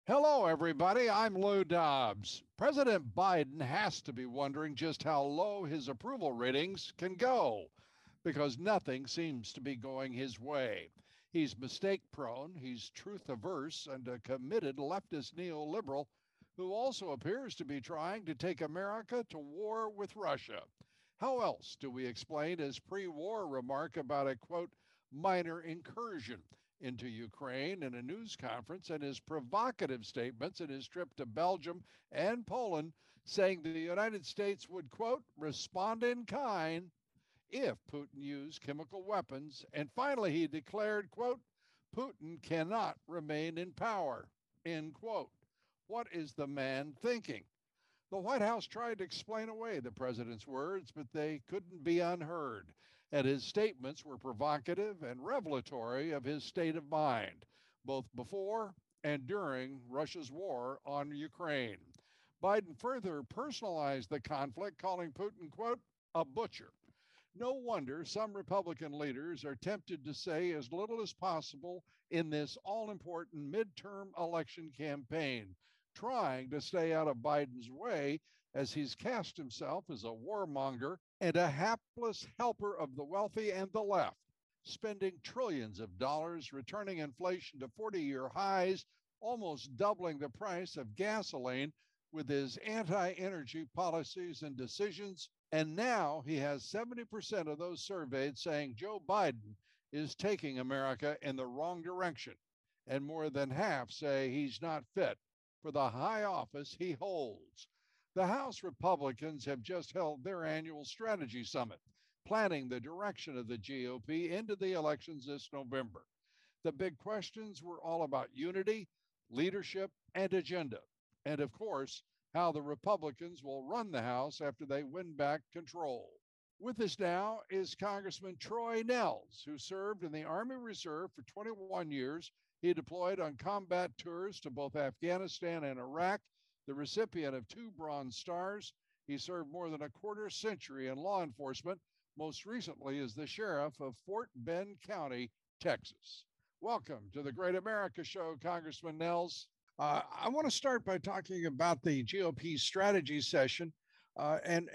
Hello, everybody. I'm Lou Dobbs. President Biden has to be wondering just how low his approval ratings can go because nothing seems to be going his way. He's mistake prone, he's truth averse, and a committed leftist neoliberal who also appears to be trying to take America to war with Russia. How else do we explain his pre war remark about a quote, minor incursion into Ukraine in a news conference and his provocative statements in his trip to Belgium and Poland, saying the United States would, quote, respond in kind if Putin used chemical weapons. And finally, he declared, quote, Putin cannot remain in power, end quote. What is the man thinking? The White House tried to explain away the president's words, but they couldn't be unheard. And his statements were provocative and revelatory of his state of mind, both before and during Russia's war on Ukraine. Biden further personalized the conflict, calling Putin, quote, a butcher. No wonder some Republican leaders are tempted to say as little as possible in this all important midterm election campaign, trying to stay out of Biden's way as he's cast himself as a warmonger and a hapless helper of the wealthy and the left, spending trillions of dollars, returning inflation to 40-year highs, almost doubling the price of gasoline with his anti energy policies and decisions. And now he has 70% of those surveyed saying Joe Biden is taking America in the wrong direction. And more than half say he's not fit for the high office he holds. The House Republicans have just held their annual strategy summit, planning the direction of the GOP into the elections this November. The big questions were all about unity, leadership, and agenda. And of course, how the Republicans will run the House after they win back control. With us now is Congressman Troy Nehls, who served in the Army Reserve for 21 years. He deployed on combat tours to both Afghanistan and Iraq, the recipient of 2 Bronze Stars. He served more than a quarter century in law enforcement, most recently as the sheriff of Fort Bend County, Texas. Welcome to the Great America Show, Congressman Nehls. I want to start by talking about the GOP strategy session and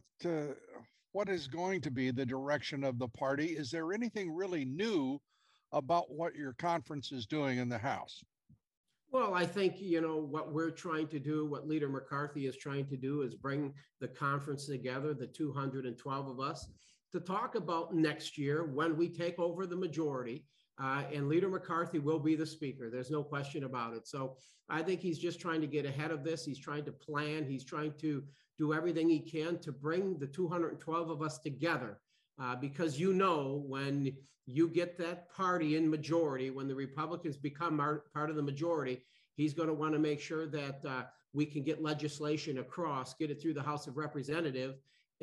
what is going to be the direction of the party. Is there anything really new about what your conference is doing in the House? Well, I think, what we're trying to do, what Leader McCarthy is trying to do is bring the conference together, the 212 of us, to talk about next year when we take over the majority. And Leader McCarthy will be the speaker. There's no question about it. So I think he's just trying to get ahead of this. He's trying to plan. He's trying to do everything he can to bring the 212 of us together. Because when you get that party in majority, when the Republicans become part of the majority, he's going to want to make sure that we can get legislation across, get it through the House of Representatives.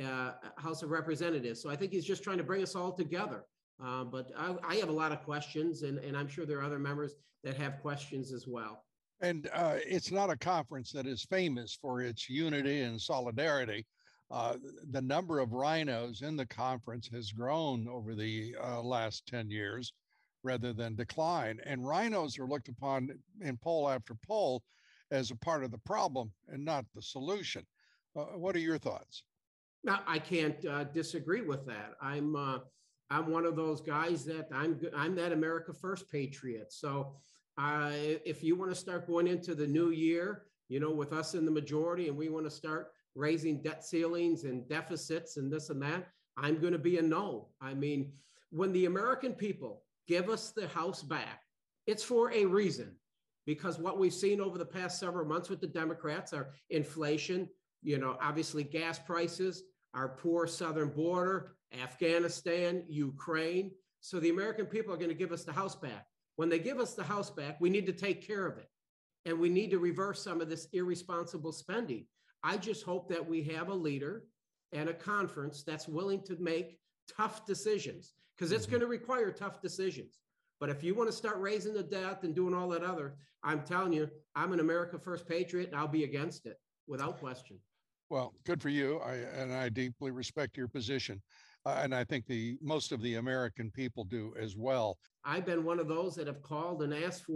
So I think he's just trying to bring us all together. But I have a lot of questions, and I'm sure there are other members that have questions as well. And it's not a conference that is famous for its unity and solidarity. The number of rhinos in the conference has grown over the last 10 years rather than decline. And rhinos are looked upon in poll after poll as a part of the problem and not the solution. What are your thoughts? Now, I can't disagree with that. I'm one of those guys that I'm that America First patriot. So if you want to start going into the new year, with us in the majority, and we want to start raising debt ceilings and deficits and this and that, I'm going to be a no. I mean, when the American people give us the House back, it's for a reason, because what we've seen over the past several months with the Democrats are inflation, obviously gas prices, our poor southern border, Afghanistan, Ukraine. So the American people are going to give us the House back. When they give us the House back, we need to take care of it. And we need to reverse some of this irresponsible spending. I just hope that we have a leader and a conference that's willing to make tough decisions, because it's going to require tough decisions. But if you want to start raising the debt and doing all that other, I'm telling you, I'm an America First patriot, and I'll be against it without question. Well, good for you. I deeply respect your position. And I think most of the American people do as well. I've been one of those that have called and asked for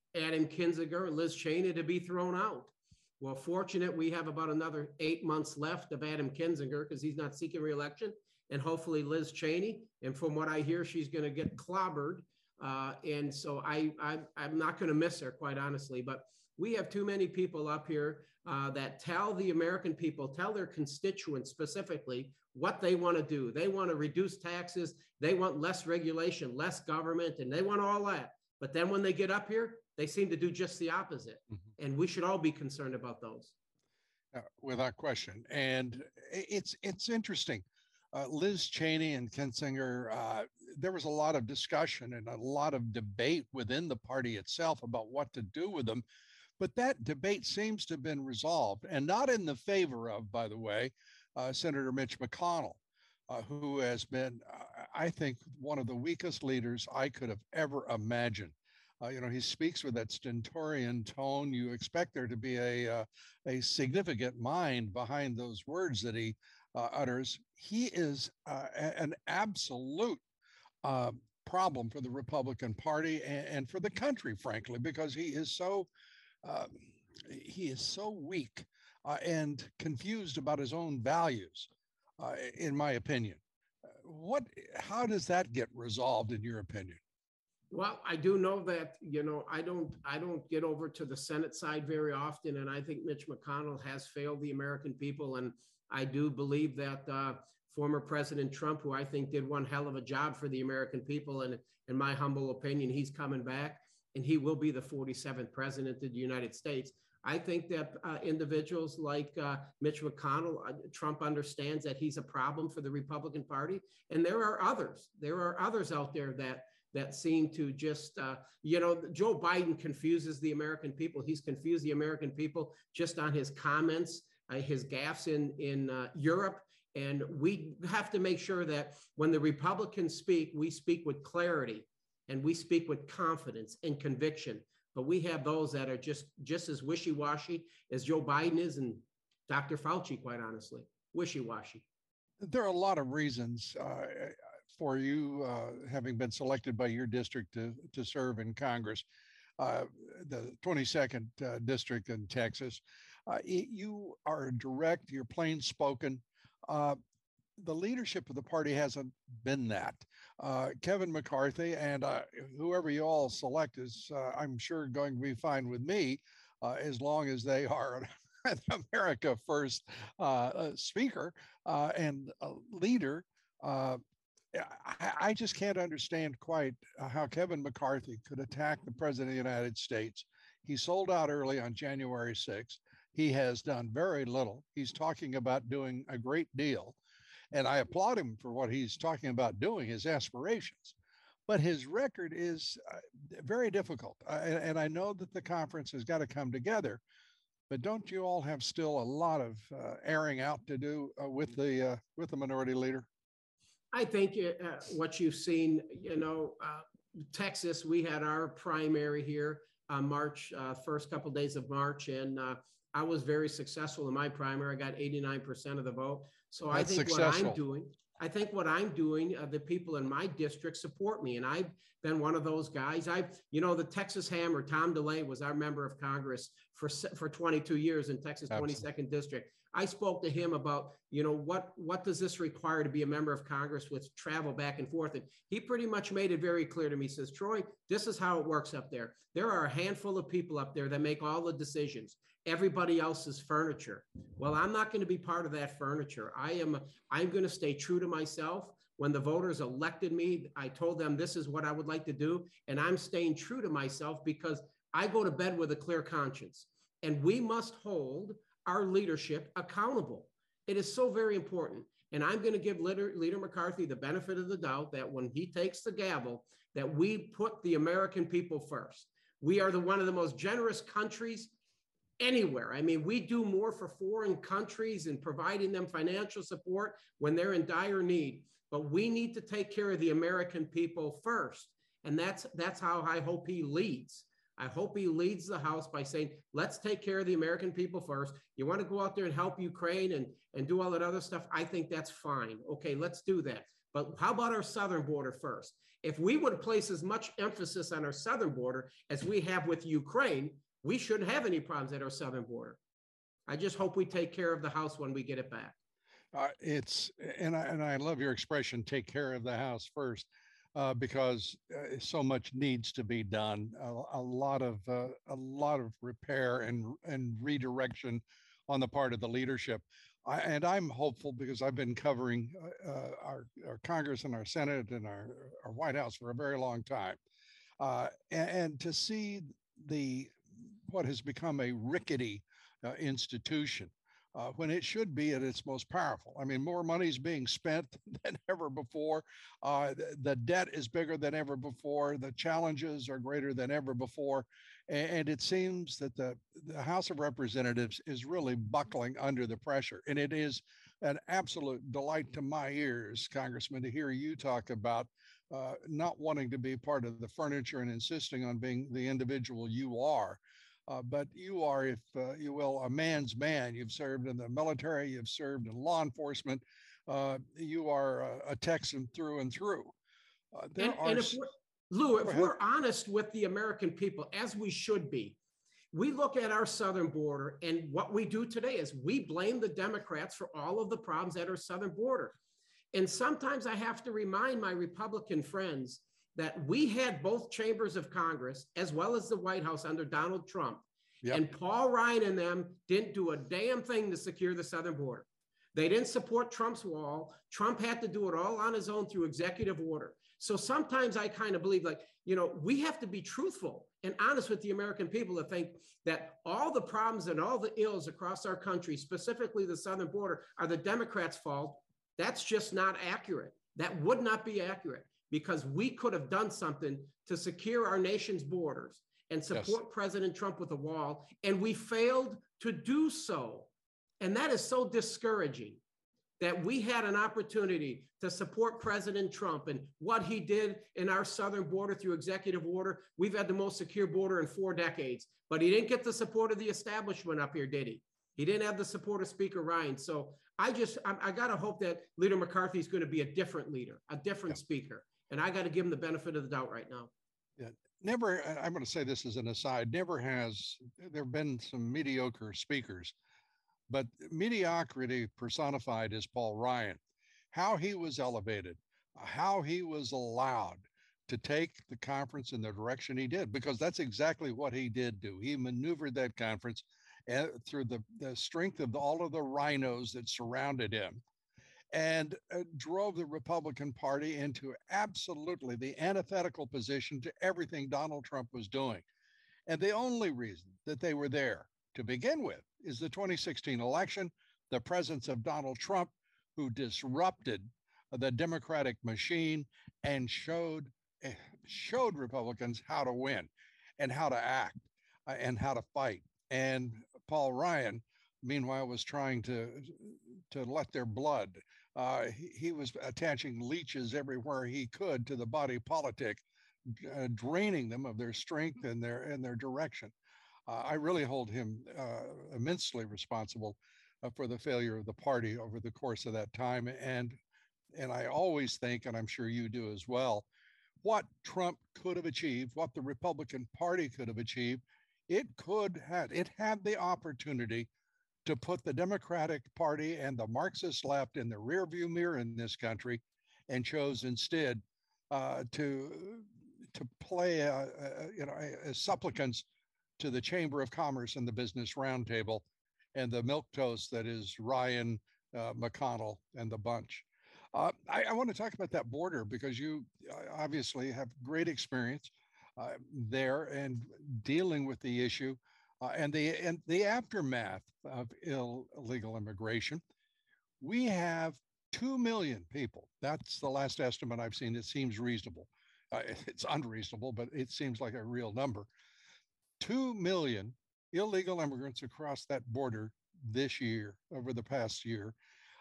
Adam Kinzinger and Liz Cheney to be thrown out. Well, fortunate we have about another 8 months left of Adam Kinzinger because he's not seeking re-election, and hopefully Liz Cheney. And from what I hear, she's going to get clobbered. And so I'm not going to miss her, quite honestly. But we have too many people up here that tell the American people, tell their constituents specifically what they want to do. They want to reduce taxes. They want less regulation, less government, and they want all that. But then when they get up here, they seem to do just the opposite. Mm-hmm. And we should all be concerned about those. Without question. And it's interesting. Liz Cheney and Kinzinger, there was a lot of discussion and a lot of debate within the party itself about what to do with them. But that debate seems to have been resolved, and not in the favor of, by the way, Senator Mitch McConnell, who has been, I think, one of the weakest leaders I could have ever imagined. He speaks with that stentorian tone. You expect there to be a significant mind behind those words that he utters. He is an absolute problem for the Republican Party and for the country, frankly, because he is so weak and confused about his own values, in my opinion. How does that get resolved, in your opinion? Well, I do know that, I don't get over to the Senate side very often. And I think Mitch McConnell has failed the American people. And I do believe that former President Trump, who I think did one hell of a job for the American people, and in my humble opinion, he's coming back and he will be the 47th president of the United States. I think that individuals like Mitch McConnell, Trump understands that he's a problem for the Republican Party. And there are others. There are others out there that seem to just, Joe Biden confuses the American people. He's confused the American people just on his comments, his gaffes in Europe. And we have to make sure that when the Republicans speak, we speak with clarity and we speak with confidence and conviction. But we have those that are just as wishy-washy as Joe Biden is and Dr. Fauci, quite honestly, wishy-washy. There are a lot of reasons for you having been selected by your district to serve in Congress, the 22nd district in Texas. You are direct, you're plain spoken. The leadership of the party hasn't been that. Kevin McCarthy and whoever you all select is, I'm sure, going to be fine with me as long as they are an America First speaker and leader. I just can't understand quite how Kevin McCarthy could attack the president of the United States. He sold out early on January 6th. He has done very little. He's talking about doing a great deal. And I applaud him for what he's talking about doing, his aspirations. But his record is very difficult. And I know that the conference has got to come together. But don't you all have still a lot of airing out to do with the minority leader? I think what you've seen, Texas, we had our primary here on March, first couple of days of March, and I was very successful in my primary. I got 89% of the vote. So That's I think successful. what I'm doing, the people in my district support me. And I've been one of those guys. The Texas Hammer, Tom DeLay, was our member of Congress for 22 years in Texas 22nd District. I spoke to him about, what does this require to be a member of Congress with travel back and forth? And he pretty much made it very clear to me. He says, Troy, this is how it works up there. There are a handful of people up there that make all the decisions. Everybody else is furniture. Well, I'm not going to be part of that furniture. I'm going to stay true to myself. When the voters elected me, I told them this is what I would like to do. And I'm staying true to myself because I go to bed with a clear conscience. And we must hold our leadership accountable. It is so very important. And I'm going to give Leader McCarthy the benefit of the doubt that when he takes the gavel, that we put the American people first. We are one of the most generous countries anywhere. I mean, we do more for foreign countries and providing them financial support when they're in dire need. But we need to take care of the American people first. And that's how I hope he leads. I hope he leads the House by saying, let's take care of the American people first. You want to go out there and help Ukraine and do all that other stuff? I think that's fine. Okay, let's do that. But how about our southern border first? If we would place as much emphasis on our southern border as we have with Ukraine, we shouldn't have any problems at our southern border. I just hope we take care of the house when we get it back. I love your expression, take care of the house first, because so much needs to be done. A lot of repair and redirection on the part of the leadership. I'm hopeful because I've been covering our Congress and our Senate and our White House for a very long time. And to see what has become a rickety institution when it should be at its most powerful. I mean, more money is being spent than ever before. The debt is bigger than ever before. The challenges are greater than ever before. And it seems that the House of Representatives is really buckling under the pressure. And it is an absolute delight to my ears, Congressman, to hear you talk about not wanting to be part of the furniture and insisting on being the individual you are. But you are, if you will, a man's man. You've served in the military, you've served in law enforcement. You are a Texan through and through. Lou, if we're honest with the American people, as we should be, we look at our southern border, and what we do today is we blame the Democrats for all of the problems at our southern border. And sometimes I have to remind my Republican friends that we had both chambers of Congress as well as the White House under Donald Trump. Yep. And Paul Ryan and them didn't do a damn thing to secure the southern border. They didn't support Trump's wall. Trump had to do it all on his own through executive order. So sometimes I kind of believe, like, we have to be truthful and honest with the American people to think that all the problems and all the ills across our country, specifically the southern border, are the Democrats' fault. That's just not accurate. That would not be accurate, because we could have done something to secure our nation's borders and support President Trump with a wall, and we failed to do so. And that is so discouraging, that we had an opportunity to support President Trump and what he did in our southern border through executive order. We've had the most secure border in 4 decades, but he didn't get the support of the establishment up here, did he? He didn't have the support of Speaker Ryan. So I got to hope that Leader McCarthy is going to be a different leader, a different speaker. And I got to give him the benefit of the doubt right now. Yeah. Never, I'm going to say this as an aside, there have been some mediocre speakers, but mediocrity personified is Paul Ryan. How he was elevated, how he was allowed to take the conference in the direction he did, because that's exactly what he did do. He maneuvered that conference through the strength of all of the rhinos that surrounded him, and drove the Republican Party into absolutely the antithetical position to everything Donald Trump was doing. And the only reason that they were there to begin with is the 2016 election, the presence of Donald Trump, who disrupted the Democratic machine and showed Republicans how to win and how to act and how to fight. And Paul Ryan, meanwhile, was trying to let their blood. He was attaching leeches everywhere he could to the body politic, draining them of their strength and their direction. I really hold him immensely responsible for the failure of the party over the course of that time. And I always think, and I'm sure you do as well, what Trump could have achieved, what the Republican Party could have achieved, it had the opportunity to put the Democratic Party and the Marxist left in the rearview mirror in this country, and chose instead to play as supplicants to the Chamber of Commerce and the Business Roundtable and the milquetoast that is Ryan, McConnell, and the bunch. I want to talk about that border, because you obviously have great experience there and dealing with the issue and the aftermath of illegal immigration. We have 2 million people. That's the last estimate I've seen. It seems reasonable. It's unreasonable, but it seems like a real number. 2 million illegal immigrants across that border this year, over the past year.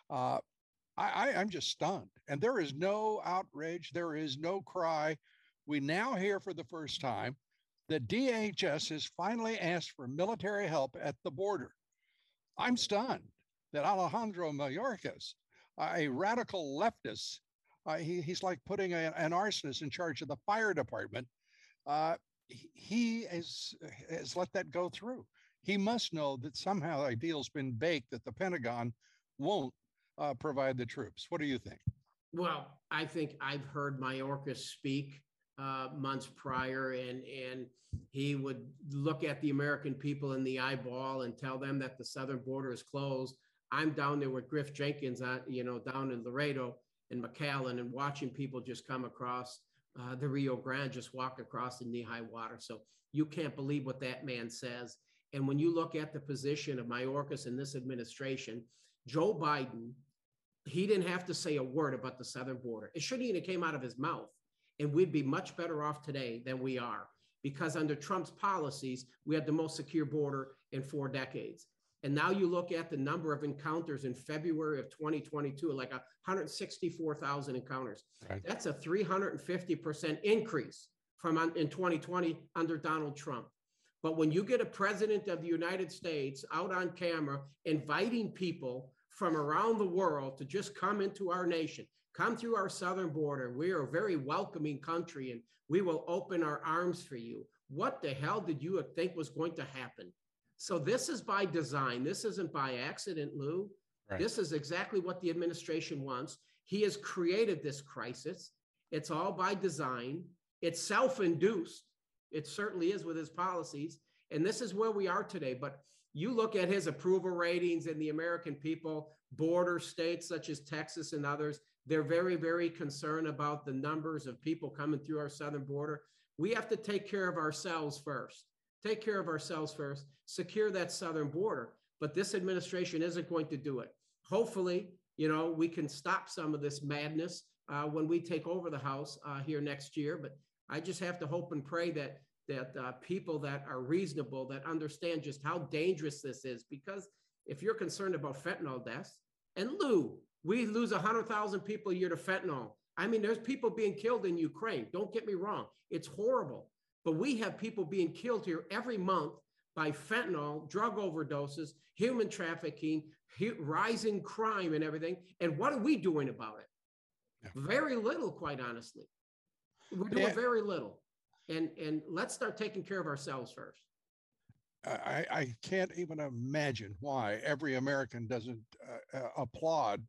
I'm just stunned. And there is no outrage. There is no cry. We now hear for the first time that DHS has finally asked for military help at the border. I'm stunned that Alejandro Mayorkas, a radical leftist, He's like putting an arsonist in charge of the fire department. Uh, he has let that go through. He must know that somehow a deal's been baked that the Pentagon won't provide the troops. What do you think? Well, I think I've heard Mayorkas speak months prior, and he would look at the American people in the eyeball and tell them that the southern border is closed. I'm down there with Griff Jenkins, down in Laredo and McAllen, and watching people just come across the Rio Grande, just walk across in knee-high water. So you can't believe what that man says. And when you look at the position of Mayorkas in this administration, Joe Biden, he didn't have to say a word about the southern border. It shouldn't even came out of his mouth. And we'd be much better off today than we are, because under Trump's policies, we had the most secure border in 4 decades. And now you look at the number of encounters in February of 2022, like 164,000 encounters. Right. That's a 350% increase from in 2020 under Donald Trump. But when you get a president of the United States out on camera inviting people from around the world to just come into our nation, come through our southern border, we are a very welcoming country and we will open our arms for you. What the hell did you think was going to happen? So this is by design. This isn't by accident, Lou. Right. This is exactly what the administration wants. He has created this crisis. It's all by design. It's self-induced. It certainly is with his policies. And this is where we are today. But you look at his approval ratings and the American people, border states such as Texas and others, they're very, very concerned about the numbers of people coming through our southern border. We have to take care of ourselves first. Take care of ourselves first, secure that southern border. But this administration isn't going to do it. Hopefully, we can stop some of this madness when we take over the House here next year. But I just have to hope and pray that people that are reasonable, that understand just how dangerous this is. Because if you're concerned about fentanyl deaths, and Lou, we lose 100,000 people a year to fentanyl. I mean, there's people being killed in Ukraine. Don't get me wrong. It's horrible. But we have people being killed here every month by fentanyl, drug overdoses, human trafficking, rising crime and everything. And what are we doing about it? Yeah. Very little, quite honestly. We're doing very little. And let's start taking care of ourselves first. I can't even imagine why every American doesn't applaud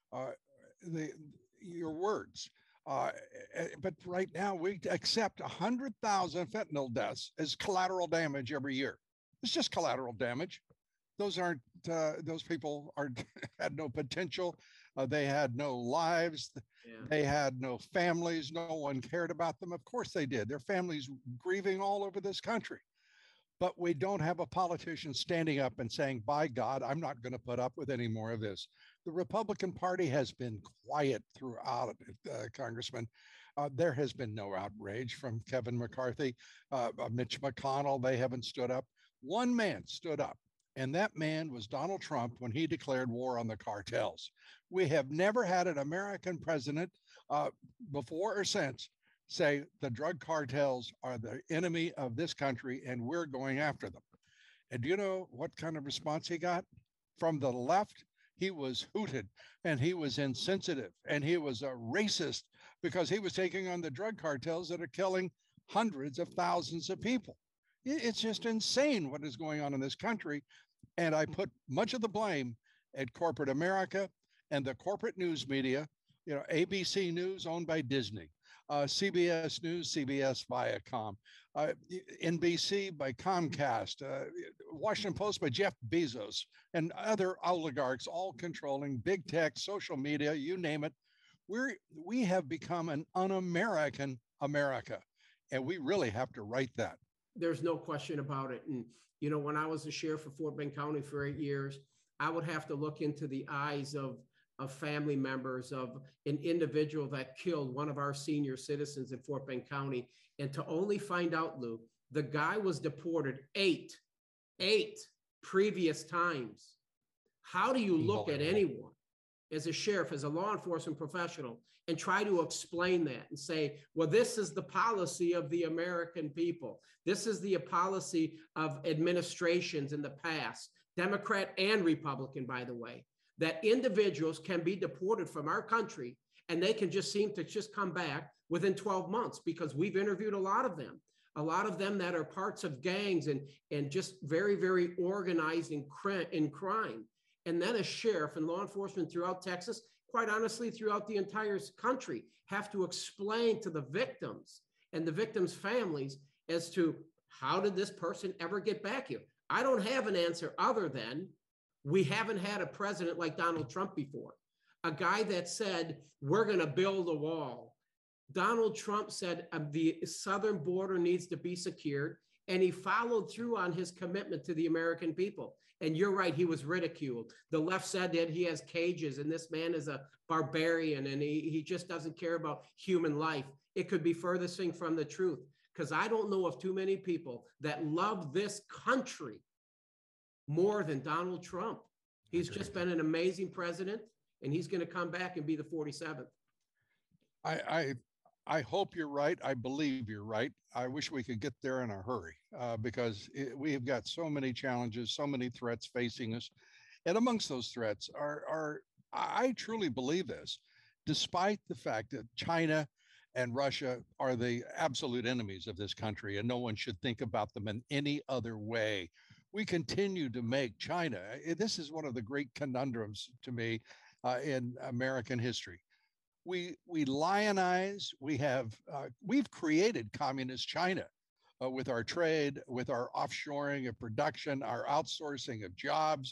your words. But right now we accept 100,000 fentanyl deaths as collateral damage every year. It's just collateral damage. Those people had no potential. They had no lives. Yeah. They had no families. No one cared about them. Of course they did. Their families grieving all over this country. But we don't have a politician standing up and saying, by God, I'm not going to put up with any more of this. The Republican Party has been quiet throughout, Congressman. There has been no outrage from Kevin McCarthy, Mitch McConnell. They haven't stood up. One man stood up, and that man was Donald Trump when he declared war on the cartels. We have never had an American president before or since say the drug cartels are the enemy of this country and we're going after them. And do you know what kind of response he got? From the left, he was hooted and he was insensitive and he was a racist because he was taking on the drug cartels that are killing hundreds of thousands of people. It's just insane what is going on in this country. And I put much of the blame at corporate America and the corporate news media, ABC News owned by Disney. CBS News, CBS Viacom, NBC by Comcast, Washington Post by Jeff Bezos, and other oligarchs, all controlling big tech, social media, you name it. We have become an un-American America, and we really have to right that. There's no question about it. And, when I was the sheriff of Fort Bend County for 8 years, I would have to look into the eyes of family members of an individual that killed one of our senior citizens in Fort Bend County. And to only find out, Lou, the guy was deported eight previous times. How do you look at anyone as a sheriff, as a law enforcement professional, and try to explain that and say, well, this is the policy of the American people. This is the policy of administrations in the past, Democrat and Republican, by the way, that individuals can be deported from our country and they can just seem to just come back within 12 months because we've interviewed a lot of them that are parts of gangs and just very, very organized in crime. And then a sheriff and law enforcement throughout Texas, quite honestly, throughout the entire country, have to explain to the victims and the victims' families as to how did this person ever get back here? I don't have an answer other than we haven't had a president like Donald Trump before, a guy that said, we're going to build a wall. Donald Trump said the southern border needs to be secured, and he followed through on his commitment to the American people. And you're right, he was ridiculed. The left said that he has cages and this man is a barbarian and he just doesn't care about human life. It could be furthest thing from the truth, because I don't know of too many people that love this country more than Donald Trump. He's just been an amazing president, and he's going to come back and be the 47th. I hope you're right. I believe you're right. I wish we could get there in a hurry because we have got so many challenges, so many threats facing us. And amongst those threats are I truly believe this, despite the fact that China and Russia are the absolute enemies of this country, and no one should think about them in any other way. We continue to make China. This is one of the great conundrums to me in American history. We lionize. We've created communist China with our trade, with our offshoring of production, our outsourcing of jobs.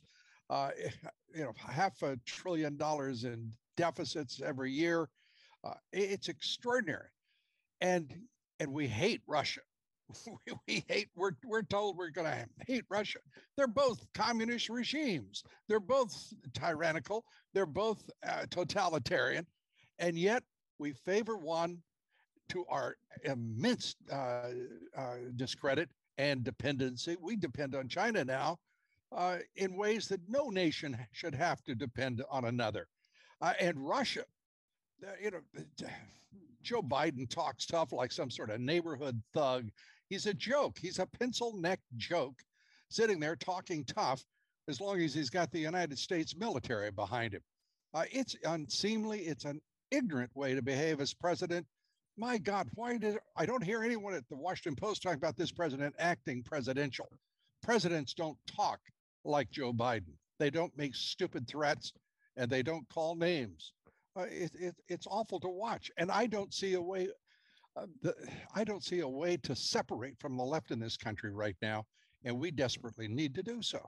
$500 billion in deficits every year. It's extraordinary, and we hate Russia. We're told we're going to hate Russia. They're both communist regimes. They're both tyrannical. They're both totalitarian. And yet we favor one to our immense discredit and dependency. We depend on China now in ways that no nation should have to depend on another. And Russia, Joe Biden talks tough like some sort of neighborhood thug. He's a joke. He's a pencil-neck joke sitting there talking tough as long as he's got the United States military behind him. It's unseemly. It's an ignorant way to behave as president. My God, I don't hear anyone at the Washington Post talking about this president acting presidential. Presidents don't talk like Joe Biden. They don't make stupid threats and they don't call names. It's awful to watch. And I don't see a way. I don't see a way to separate from the left in this country right now, and we desperately need to do so.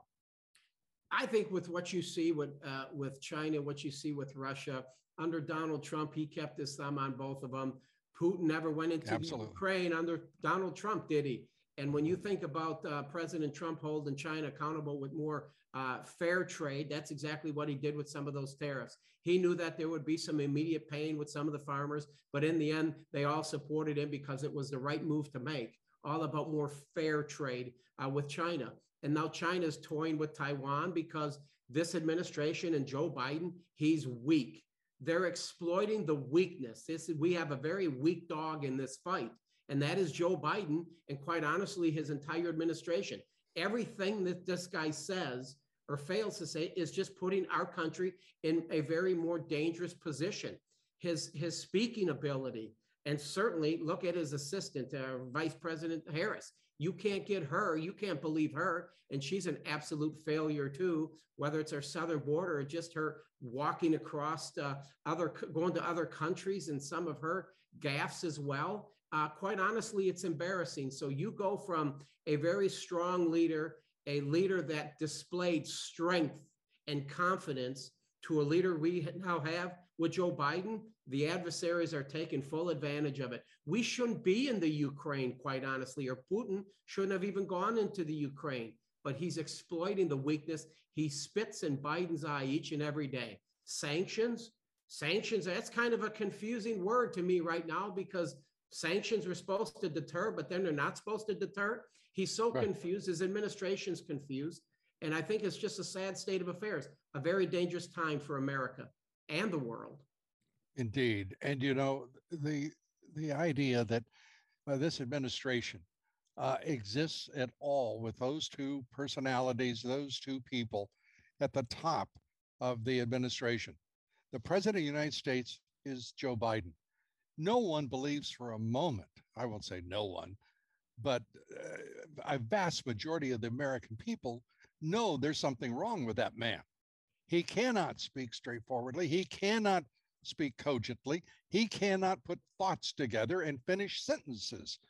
I think with what you see with China, what you see with Russia, under Donald Trump, he kept his thumb on both of them. Putin never went into Ukraine under Donald Trump, did he? And when you think about President Trump holding China accountable with more fair trade, that's exactly what he did with some of those tariffs. He knew that there would be some immediate pain with some of the farmers, but in the end, they all supported him because it was the right move to make, all about more fair trade with China. And now China's toying with Taiwan because this administration and Joe Biden, he's weak. They're exploiting the weakness. We have a very weak dog in this fight, and that is Joe Biden, and quite honestly, his entire administration. Everything that this guy says or fails to say is just putting our country in a very more dangerous position. His speaking ability, and certainly look at his assistant, Vice President Harris. You can't get her, you can't believe her, and she's an absolute failure too, whether it's our southern border or just her walking across going to other countries, and some of her gaffes as well. Quite honestly, it's embarrassing. So you go from a very strong leader, a leader that displayed strength and confidence, to a leader we now have with Joe Biden. The adversaries are taking full advantage of it. We shouldn't be in the Ukraine, quite honestly, or Putin shouldn't have even gone into the Ukraine, but he's exploiting the weakness. He spits in Biden's eye each and every day. Sanctions, that's kind of a confusing word to me right now, because sanctions were supposed to deter, but then they're not supposed to deter. He's so confused. His administration's confused. And I think it's just a sad state of affairs, a very dangerous time for America and the world. Indeed. And, the idea that this administration exists at all with those two personalities, those two people at the top of the administration. The president of the United States is Joe Biden. No one believes for a moment, I won't say no one, but a vast majority of the American people know there's something wrong with that man. He cannot speak straightforwardly. He cannot speak cogently. He cannot put thoughts together and finish sentences.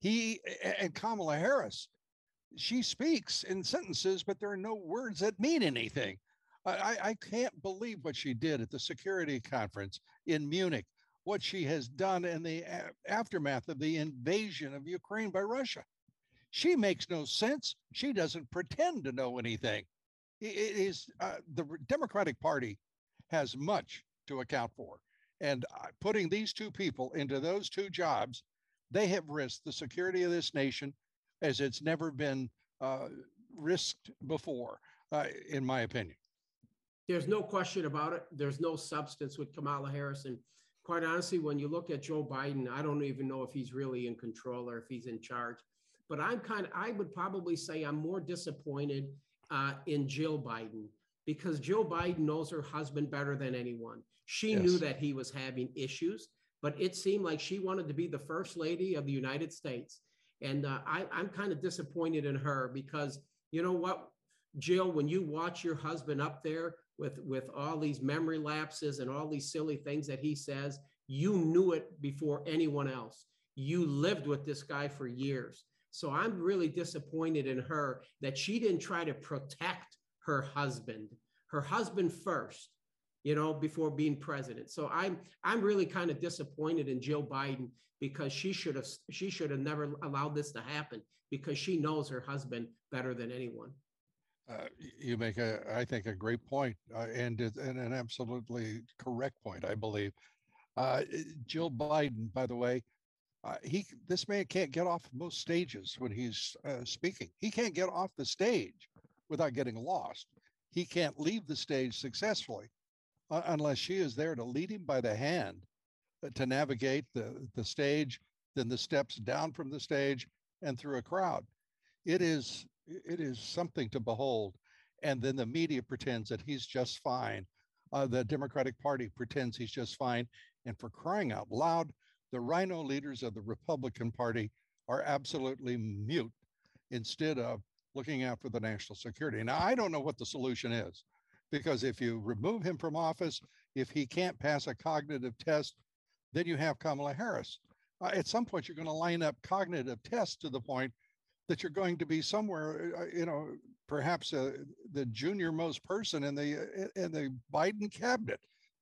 And Kamala Harris, she speaks in sentences, but there are no words that mean anything. I can't believe what she did at the security conference in Munich, what she has done in the aftermath of the invasion of Ukraine by Russia. She makes no sense. She doesn't pretend to know anything. It is the Democratic Party has much to account for. And putting these two people into those two jobs, they have risked the security of this nation as it's never been risked before, in my opinion. There's no question about it. There's no substance with Kamala Harris. And quite honestly, when you look at Joe Biden, I don't even know if he's really in control or if he's in charge. But I would probably say I'm more disappointed in Jill Biden, because Jill Biden knows her husband better than anyone. She knew that he was having issues, but it seemed like she wanted to be the first lady of the United States. And I'm kind of disappointed in her, because you know what, Jill, when you watch your husband up there with all these memory lapses and all these silly things that he says, you knew it before anyone else. You lived with this guy for years. So I'm really disappointed in her that she didn't try to protect her husband first, you know, before being president. So I'm really kind of disappointed in Jill Biden, because she should have never allowed this to happen, because she knows her husband better than anyone. You make I think, a great point, and an absolutely correct point, I believe. Jill Biden, by the way, this man can't get off most stages when he's speaking. He can't get off the stage without getting lost. He can't leave the stage successfully unless she is there to lead him by the hand, to navigate the stage, then the steps down from the stage and through a crowd. It is something to behold. And then the media pretends that he's just fine. The Democratic Party pretends he's just fine. And for crying out loud, the rhino leaders of the Republican Party are absolutely mute instead of looking out for the national security. Now, I don't know what the solution is, because if you remove him from office, if he can't pass a cognitive test, then you have Kamala Harris. At some point, you're going to line up cognitive tests to the point that you're going to be somewhere, perhaps the junior most person in the Biden cabinet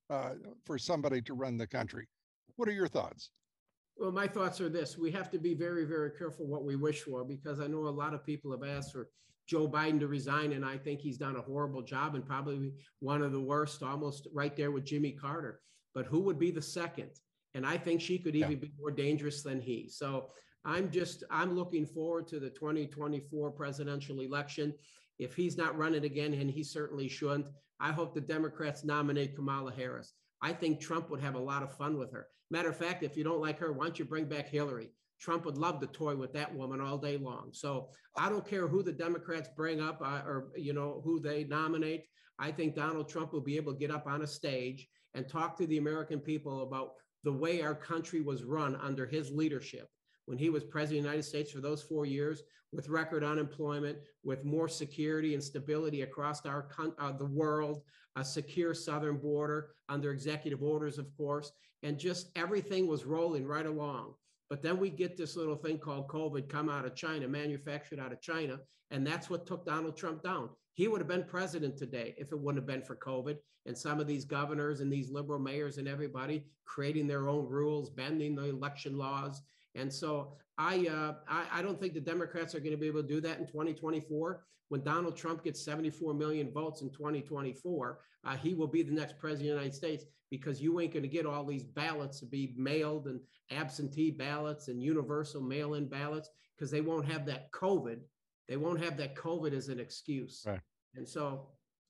for somebody to run the country. What are your thoughts? Well, my thoughts are this: we have to be very, very careful what we wish for, because I know a lot of people have asked for Joe Biden to resign, and I think he's done a horrible job and probably one of the worst, almost right there with Jimmy Carter. But who would be the second? And I think she could even be more dangerous than he. So I'm looking forward to the 2024 presidential election. If he's not running again, and he certainly shouldn't, I hope the Democrats nominate Kamala Harris. I think Trump would have a lot of fun with her. Matter of fact, if you don't like her, why don't you bring back Hillary? Trump would love to toy with that woman all day long. So I don't care who the Democrats bring up or who they nominate. I think Donald Trump will be able to get up on a stage and talk to the American people about the way our country was run under his leadership when he was president of the United States for those 4 years, with record unemployment, with more security and stability across the world, a secure southern border under executive orders, of course, and just everything was rolling right along. But then we get this little thing called COVID come out of China, manufactured out of China, and that's what took Donald Trump down. He would have been president today if it wouldn't have been for COVID and some of these governors and these liberal mayors and everybody creating their own rules, bending the election laws. And so I don't think the Democrats are going to be able to do that in 2024. When Donald Trump gets 74 million votes in 2024, he will be the next president of the United States, because you ain't going to get all these ballots to be mailed and absentee ballots and universal mail-in ballots, because they won't have that COVID. They won't have that COVID as an excuse. Right. And so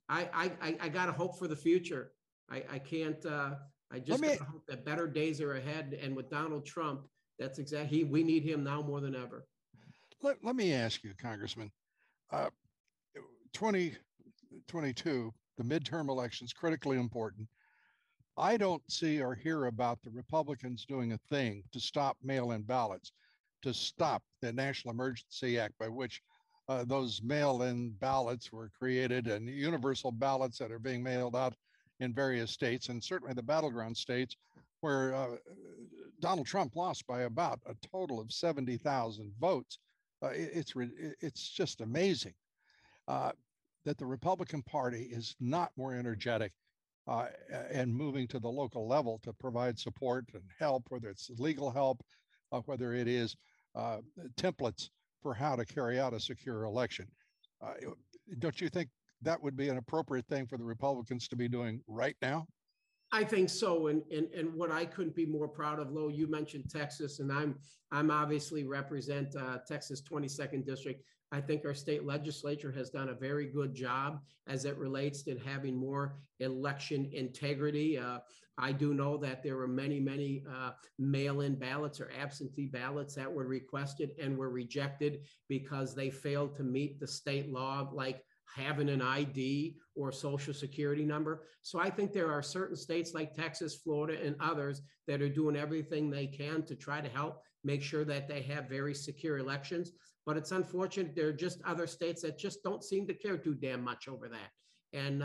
I got to hope for the future. I can't, I just got to hope that better days are ahead. And with Donald Trump, that's exactly, we need him now more than ever. Let me ask you, Congressman, 2022, the midterm elections, critically important. I don't see or hear about the Republicans doing a thing to stop mail-in ballots, to stop the National Emergency Act by which those mail-in ballots were created, and universal ballots that are being mailed out in various states, and certainly the battleground states where Donald Trump lost by about a total of 70,000 votes. It's just amazing that the Republican Party is not more energetic and moving to the local level to provide support and help, whether it's legal help, whether it is templates for how to carry out a secure election. Don't you think that would be an appropriate thing for the Republicans to be doing right now? I think so, and what I couldn't be more proud of, Lo, you mentioned Texas, and I'm obviously represent Texas 22nd District. I think our state legislature has done a very good job as it relates to having more election integrity. I do know that there were many mail-in ballots or absentee ballots that were requested and were rejected because they failed to meet the state law, like having an ID or social security number. So I think there are certain states like Texas, Florida, and others that are doing everything they can to try to help make sure that they have very secure elections. But it's unfortunate there are just other states that just don't seem to care too damn much over that. And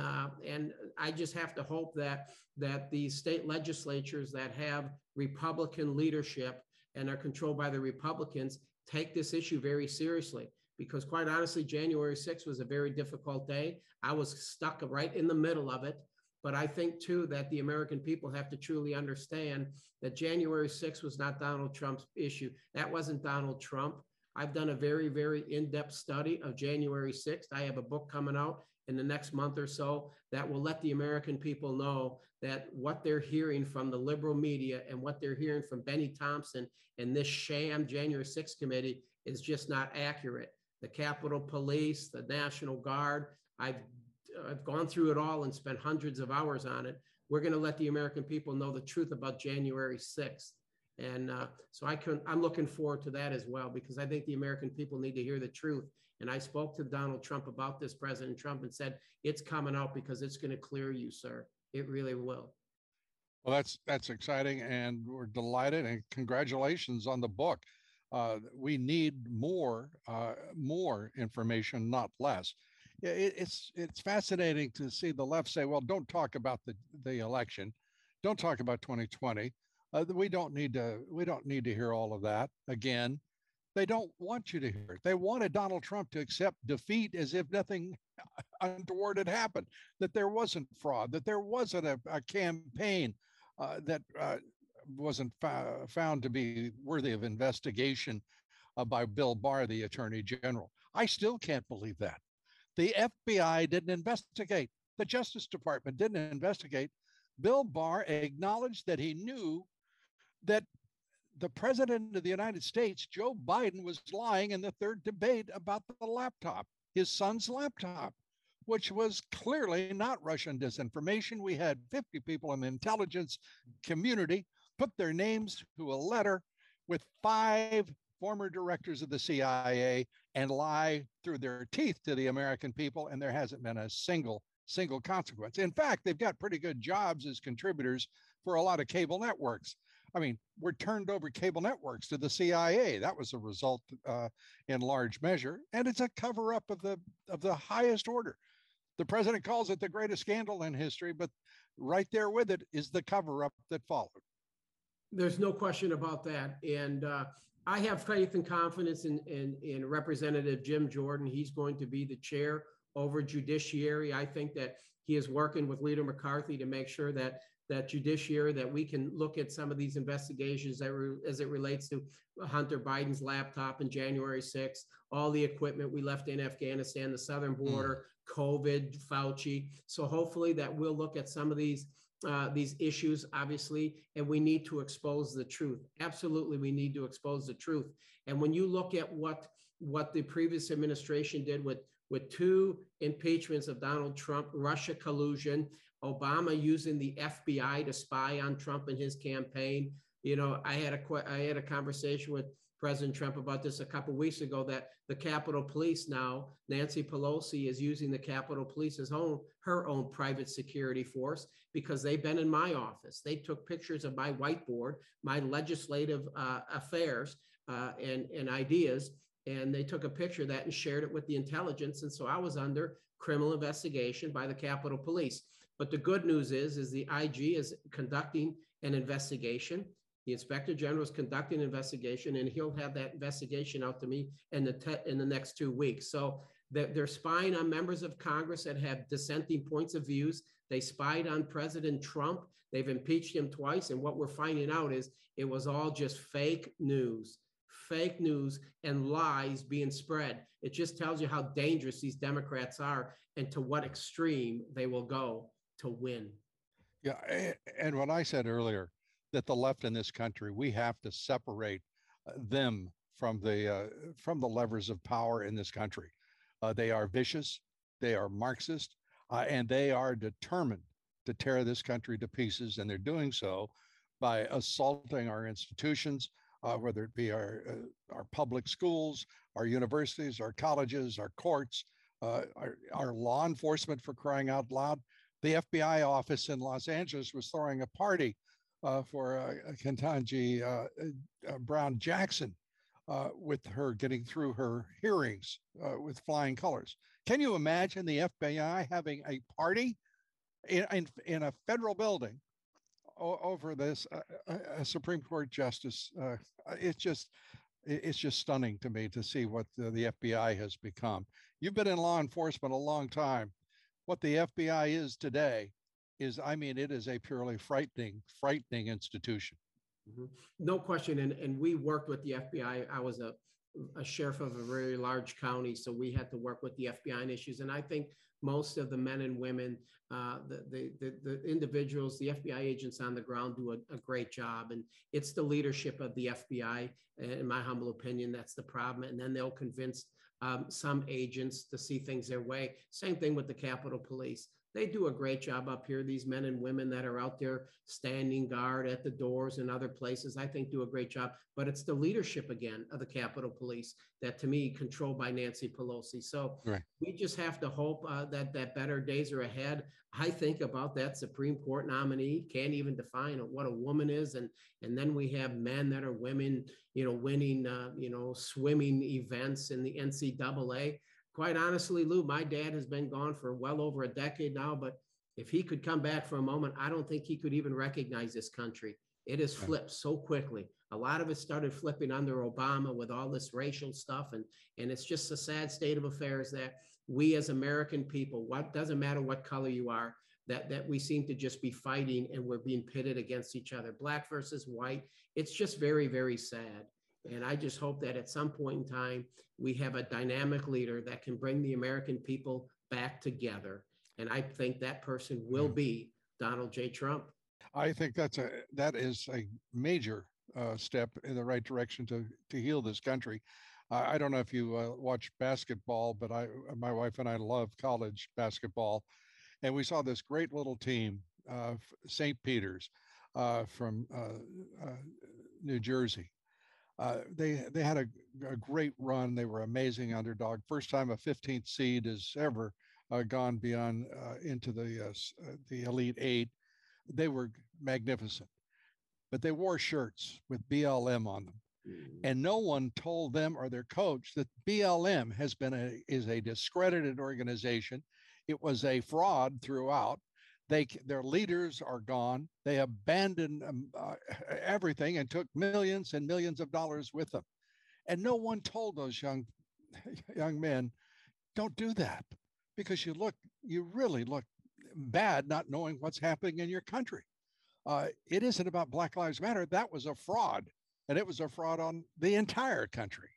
I just have to hope that these state legislatures that have Republican leadership and are controlled by the Republicans take this issue very seriously. Because quite honestly, January 6th was a very difficult day. I was stuck right in the middle of it. But I think, too, that the American people have to truly understand that January 6th was not Donald Trump's issue. That wasn't Donald Trump. I've done a very, very in-depth study of January 6th. I have a book coming out in the next month or so that will let the American people know that what they're hearing from the liberal media and what they're hearing from Benny Thompson and this sham January 6th committee is just not accurate. The Capitol Police, the National Guard, I've gone through it all and spent hundreds of hours on it. We're going to let the American people know the truth about January 6th. And so I'm looking forward to that as well, because I think the American people need to hear the truth. And I spoke to Donald Trump about this, President Trump, and said, it's coming out because it's going to clear you, sir. It really will. Well, that's exciting, and we're delighted, and congratulations on the book. We need more information, not less. It's fascinating to see the left say, well, don't talk about the election, don't talk about 2020. We don't need to hear all of that again. They don't want you to hear it. They wanted Donald Trump to accept defeat as if nothing untoward had happened, that there wasn't fraud, that there wasn't a campaign that wasn't found to be worthy of investigation by Bill Barr, the Attorney General. I still can't believe that. The FBI didn't investigate. The Justice Department didn't investigate. Bill Barr acknowledged that he knew that the President of the United States, Joe Biden, was lying in the third debate about the laptop, his son's laptop, which was clearly not Russian disinformation. We had 50 people in the intelligence community put their names to a letter with 5 former directors of the CIA and lie through their teeth to the American people, and there hasn't been a single consequence. In fact, they've got pretty good jobs as contributors for a lot of cable networks. I mean, we're turned over cable networks to the CIA. That was a result in large measure, and it's a cover-up of the highest order. The president calls it the greatest scandal in history, but right there with it is the cover-up that followed. There's no question about that. And I have faith and confidence in Representative Jim Jordan. He's going to be the chair over Judiciary. I think that he is working with Leader McCarthy to make sure that Judiciary, that we can look at some of these investigations as it relates to Hunter Biden's laptop in January 6th, all the equipment we left in Afghanistan, the southern border, COVID, Fauci. So hopefully that we'll look at some of these issues, obviously, and we need to expose the truth. Absolutely, we need to expose the truth. And when you look at what the previous administration did with 2 impeachments of Donald Trump, Russia collusion, Obama using the FBI to spy on Trump and his campaign. You know, I had a conversation with President Trump about this a couple of weeks ago, that the Capitol Police now, Nancy Pelosi is using the Capitol Police as her own private security force, because they've been in my office. They took pictures of my whiteboard, my legislative affairs and ideas, and they took a picture of that and shared it with the intelligence. And so I was under criminal investigation by the Capitol Police. But the good news is the IG is conducting an investigation. The Inspector General is conducting an investigation, and he'll have that investigation out to me in the next 2 weeks. So they're spying on members of Congress that have dissenting points of views. They spied on President Trump. They've impeached him twice. And what we're finding out is it was all just fake news and lies being spread. It just tells you how dangerous these Democrats are and to what extreme they will go to win. Yeah. And what I said earlier, that the left in this country, we have to separate them from the levers of power in this country. They are vicious, they are Marxist, and they are determined to tear this country to pieces. And they're doing so by assaulting our institutions, whether it be our public schools, our universities, our colleges, our courts, our law enforcement, for crying out loud. The FBI office in Los Angeles was throwing a party for Ketanji Brown Jackson, with her getting through her hearings with flying colors. Can you imagine the FBI having a party in a federal building over this a Supreme Court justice? It's just stunning to me to see what the FBI has become. You've been in law enforcement a long time. What the FBI is today is, I mean, it is a purely frightening institution. Mm-hmm. No question. And we worked with the FBI. I was a sheriff of a very large county, so we had to work with the FBI on issues. And I think most of the men and women, the individuals, the FBI agents on the ground do a great job. And it's the leadership of the FBI, in my humble opinion, that's the problem. And then they'll convince some agents to see things their way. Same thing with the Capitol Police. They do a great job up here. These men and women that are out there standing guard at the doors and other places, I think do a great job. But it's the leadership again of the Capitol Police that, to me, controlled by Nancy Pelosi. So right. We just have to hope that better days are ahead. I think about that Supreme Court nominee, can't even define what a woman is. And then we have men that are women, winning, swimming events in the NCAA. Quite honestly, Lou, my dad has been gone for well over a decade now, but if he could come back for a moment, I don't think he could even recognize this country. It has flipped so quickly. A lot of it started flipping under Obama with all this racial stuff. And it's just a sad state of affairs that we as American people, doesn't matter what color you are, that we seem to just be fighting and we're being pitted against each other, black versus white. It's just very, very sad. And I just hope that at some point in time, we have a dynamic leader that can bring the American people back together. And I think that person will be Donald J. Trump. I think that is a major step in the right direction to heal this country. I don't know if you watch basketball, but my wife and I love college basketball. And we saw this great little team, St. Peter's from New Jersey. They had a great run. They were amazing underdog. First time a 15th seed has ever gone beyond into the Elite Eight. They were magnificent, but they wore shirts with BLM on them, and no one told them or their coach that BLM is a discredited organization. It was a fraud throughout. Their leaders are gone. They abandoned everything and took millions and millions of dollars with them. And no one told those young men, don't do that, because you really look bad not knowing what's happening in your country. It isn't about Black Lives Matter. That was a fraud, and it was a fraud on the entire country.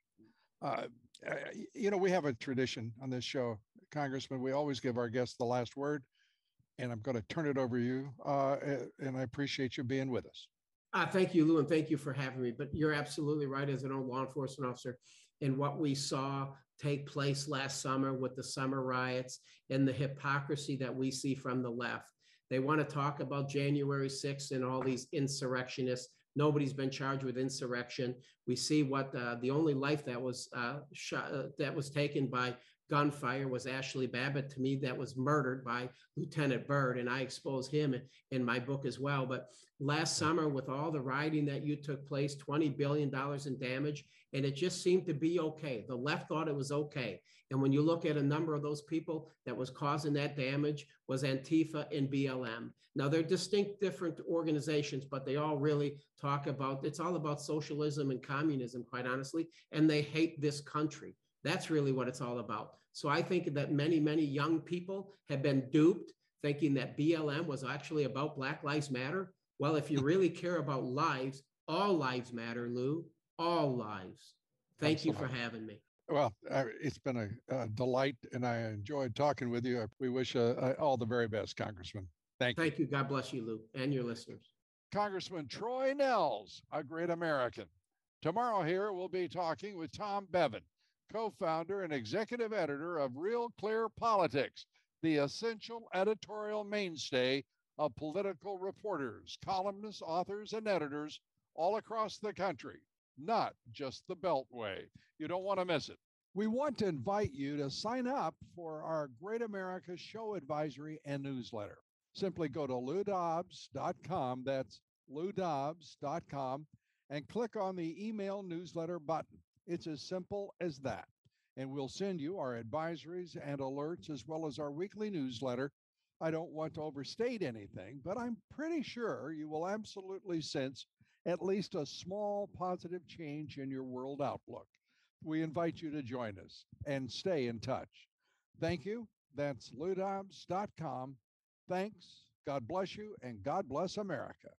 We have a tradition on this show, Congressman. We always give our guests the last word. And I'm going to turn it over to you, and I appreciate you being with us. Thank you, Lou, and thank you for having me. But you're absolutely right, as an old law enforcement officer, in what we saw take place last summer with the summer riots and the hypocrisy that we see from the left. They want to talk about January 6th and all these insurrectionists. Nobody's been charged with insurrection. We see what the only life that was that was taken by gunfire was Ashley Babbitt. To me, that was murdered by Lieutenant Byrd, and I expose him in my book as well. But last summer, with all the rioting that took place, $20 billion in damage, and it just seemed to be okay. The left thought it was okay. And when you look at a number of those people that was causing that damage was Antifa and BLM. Now they're distinct, different organizations, but they all really talk about, it's all about socialism and communism, quite honestly, and they hate this country. That's really what it's all about. So I think that many, many young people have been duped thinking that BLM was actually about Black Lives Matter. Well, if you really care about lives, all lives matter, Lou, all lives. Thank you for having me. Well, it's been a delight, and I enjoyed talking with you. We wish all the very best, Congressman. Thank you. Thank you. God bless you, Lou, and your listeners. Congressman Troy Nehls, a great American. Tomorrow here, we'll be talking with Tom Bevan, co-founder and executive editor of Real Clear Politics, the essential editorial mainstay of political reporters, columnists, authors, and editors all across the country, not just the Beltway. You don't want to miss it. We want to invite you to sign up for our Great America Show Advisory and newsletter. Simply go to loudobbs.com, that's loudobbs.com, and click on the email newsletter button. It's as simple as that. And we'll send you our advisories and alerts as well as our weekly newsletter. I don't want to overstate anything, but I'm pretty sure you will absolutely sense at least a small positive change in your world outlook. We invite you to join us and stay in touch. Thank you. That's loudobbs.com. Thanks. God bless you, and God bless America.